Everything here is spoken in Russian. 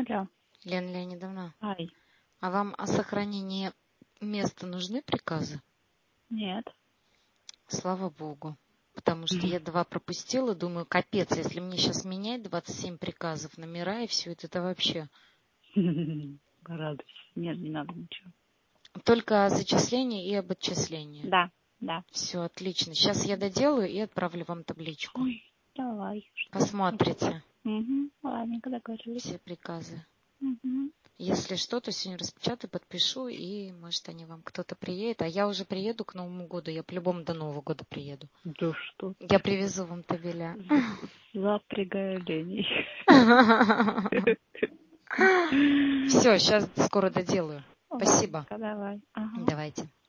Алло. Лена Леонидовна, Ай. а вам о сохранении места нужны приказы? Нет. Слава Богу. Потому что я 2 пропустила, думаю, капец, если мне сейчас менять 27 приказов, номера и все это вообще. Радуйся. Нет, не надо ничего. Только о зачислении и об отчислении. Да, да. Все, отлично. Сейчас я доделаю и отправлю вам табличку. Ой, давай. Посмотрите Угу. Ладненько, договорились. все приказы. Угу. Если что, то сегодня распечатаю, подпишу, и, может, они вам кто-то приедет. А я уже приеду к Новому году. Я по-любому до Нового года приеду. Да что? Я привезу вам табеля. Запрягай оленей. Все, сейчас скоро доделаю. Спасибо. Ладненько, давай. Ага. Давайте.